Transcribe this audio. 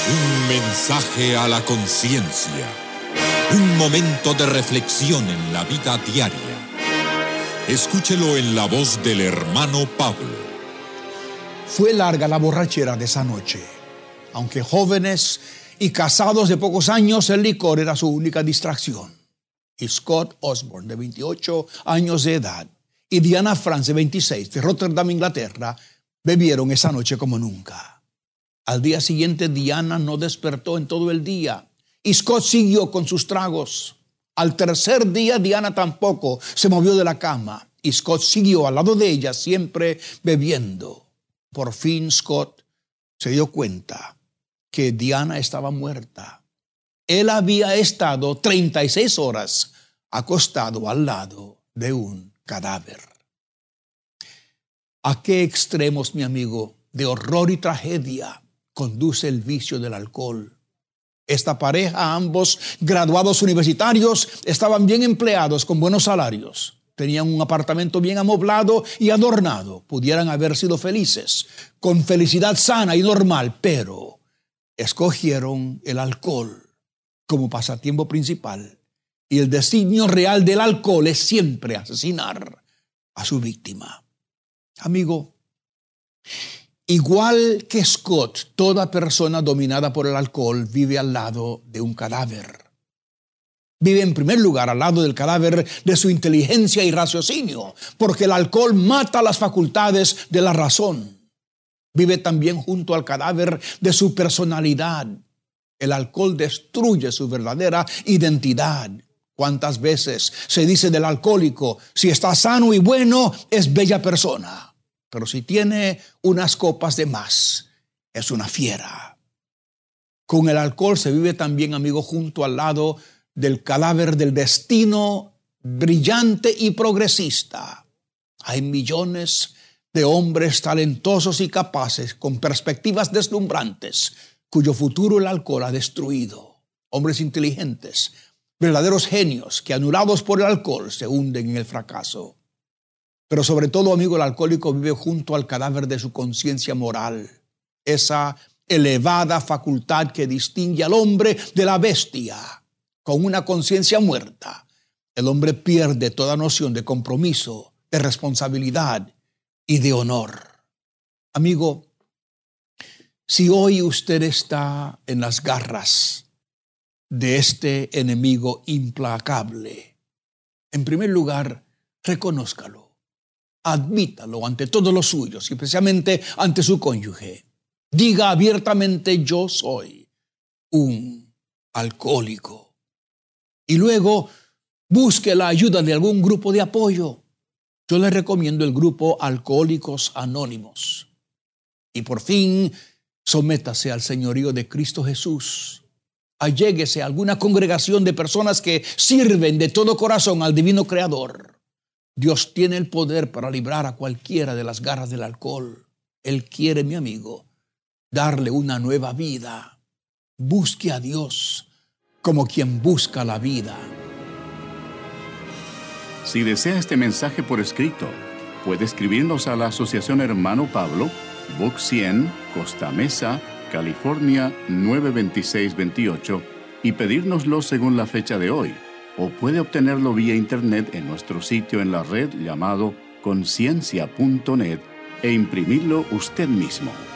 Un mensaje a la conciencia. Un momento de reflexión en la vida diaria. Escúchelo en la voz del hermano Pablo. Fue larga la borrachera de esa noche. Aunque jóvenes y casados de pocos años, el licor era su única distracción. Y Scott Osborne, de 28 años de edad, y Diana France, de 26, de Rotterdam, Inglaterra, bebieron esa noche como nunca. Al día siguiente, Diana no despertó en todo el día, y Scott siguió con sus tragos. Al tercer día, Diana tampoco se movió de la cama, y Scott siguió al lado de ella, siempre bebiendo. Por fin, Scott se dio cuenta que Diana estaba muerta. Él había estado 36 horas acostado al lado de un cadáver. ¿A qué extremos, mi amigo, de horror y tragedia conduce el vicio del alcohol? Esta pareja, ambos graduados universitarios, estaban bien empleados con buenos salarios. Tenían un apartamento bien amoblado y adornado. Pudieran haber sido felices, con felicidad sana y normal, pero escogieron el alcohol como pasatiempo principal. Y el designio real del alcohol es siempre asesinar a su víctima. Amigo, igual que Scott, toda persona dominada por el alcohol vive al lado de un cadáver. Vive en primer lugar al lado del cadáver de su inteligencia y raciocinio, porque el alcohol mata las facultades de la razón. Vive también junto al cadáver de su personalidad. El alcohol destruye su verdadera identidad. ¿Cuántas veces se dice del alcohólico, si está sano y bueno, es bella persona? Pero si tiene unas copas de más, es una fiera. Con el alcohol se vive también, amigo, junto al lado del cadáver del destino brillante y progresista. Hay millones de hombres talentosos y capaces, con perspectivas deslumbrantes, cuyo futuro el alcohol ha destruido. Hombres inteligentes, verdaderos genios que, anulados por el alcohol, se hunden en el fracaso. Pero sobre todo, amigo, el alcohólico vive junto al cadáver de su conciencia moral. Esa elevada facultad que distingue al hombre de la bestia. Con una conciencia muerta, el hombre pierde toda noción de compromiso, de responsabilidad y de honor. Amigo, si hoy usted está en las garras de este enemigo implacable, en primer lugar, reconózcalo, admítalo ante todos los suyos, especialmente ante su cónyuge. Diga abiertamente: yo soy un alcohólico. Y luego busque la ayuda de algún grupo de apoyo. Yo le recomiendo el grupo Alcohólicos Anónimos. Y por fin, sométase al señorío de Cristo Jesús. Alléguese a alguna congregación de personas que sirven de todo corazón al divino Creador. Dios tiene el poder para librar a cualquiera de las garras del alcohol. Él quiere, mi amigo, darle una nueva vida. Busque a Dios como quien busca la vida. Si desea este mensaje por escrito, puede escribirnos a la Asociación Hermano Pablo, Box 100, Costa Mesa, California 92628, y pedírnoslo según la fecha de hoy. O puede obtenerlo vía internet en nuestro sitio en la red llamado conciencia.net e imprimirlo usted mismo.